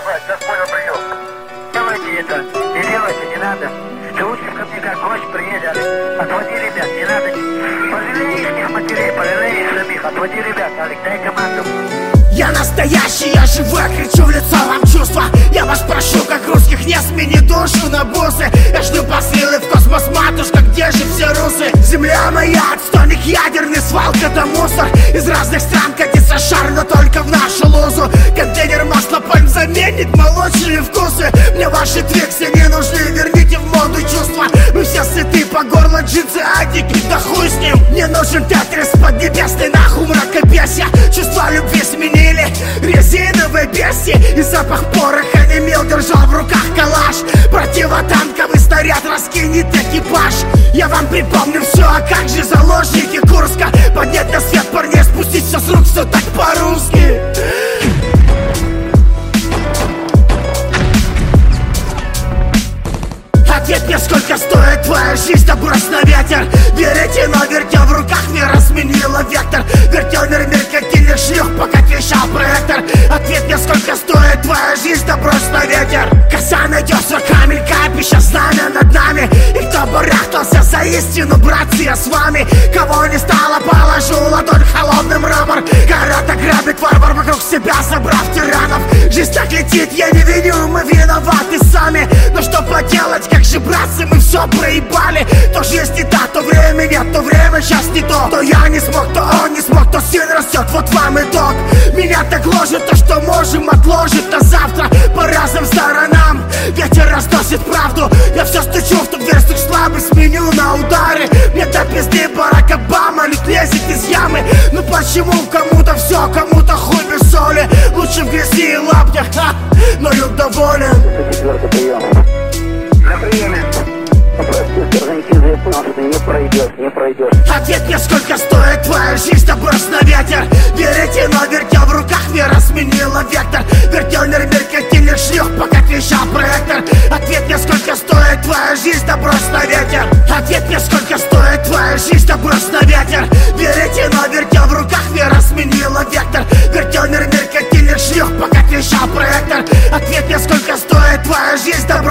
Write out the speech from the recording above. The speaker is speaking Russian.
давай, сейчас понял, прием. Давайте это, не делайте, не надо. Ты лучше ко мне как гость приедет. Отводи ребят, не надо. Пожалей их матерей, пожалей их самих. Отводи ребят, Алик, дай команду. Я настоящий, я живой, кричу в лицо вам чувства. Я вас прошу, как русских, не смени душу на бусы. Я шлю посылы в космос, матушка, где же все русы? Земля моя, отстойник ядерный, свалка это мусор. Из разных стран катится шар, но только в нашу лузу. Контейнер масла пальм заменит молочные вкусы. Мне ваши твиксы не нужны, верните в моду чувства. Мы все сыты по горло, джинсы, адики, да хуй с ним. Мне нужен тетрис поднебесный, нахуй мракобесия. Чувства любви сменили резиновые беси. И запах пороха немел, держал в руках калаш. Противотанковый снаряд раскинет экипаж. Я вам припомню все, а как же заложники Курска? Поднять на свет парней, спустить все с рук, все так по-русски. Ответь мне, сколько стоит твоя жизнь, да брось на ветер. Верите, но вертел в руках, мира сменила вектор. Вертел мир каких шлюх, пока трещал проектор. Ответь мне, сколько стоит твоя жизнь, да брось на ветер. Коса найдется, камень, капища, знамя над нами. И кто барахтался за истину, братцы, я с вами. Кого не стало, положу ладонь холодный мрамор. Город ограбит варвар, вокруг себя собрав тиранов. Жизнь так летит, я не виню, мы виноваты сами. Но что поделать, как же, братцы, мы все проебали. То жизнь не та, то время нет, то время сейчас не то. То я не смог, то он не смог, то сын растет, вот вам итог. Меня так ложит, то что можем отложить на завтра. По разным сторонам ветер разносит правду. Я все стучу в ту дверь, стук слабый сменю на удары. Мне до пизды Барак Обама лишь лезет из ямы. Ну почему кому-то все, кому-то хуй без соли? Лучше в грязи и лаптях, но я доволен. Четвертый прием. На приеме. Прости, организм, я понял, что ты не пройдешь. Ответь мне, сколько стоит твоя жизнь, да брось на ветер. Верите, но вертел в руках, мира сменила вектор. Вертел мир каких шлюх, пока трещал проектор. Ответь мне, сколько стоит твоя жизнь, да брось на ветер. Ответь мне, сколько стоит твоя жизнь, да брось на ветер. Верите, но вертел в руках, мира сменила вектор. Вертел мир каких шлюх, пока трещал проектор. Ответь мне, сколько стоит твоя жизнь, да брось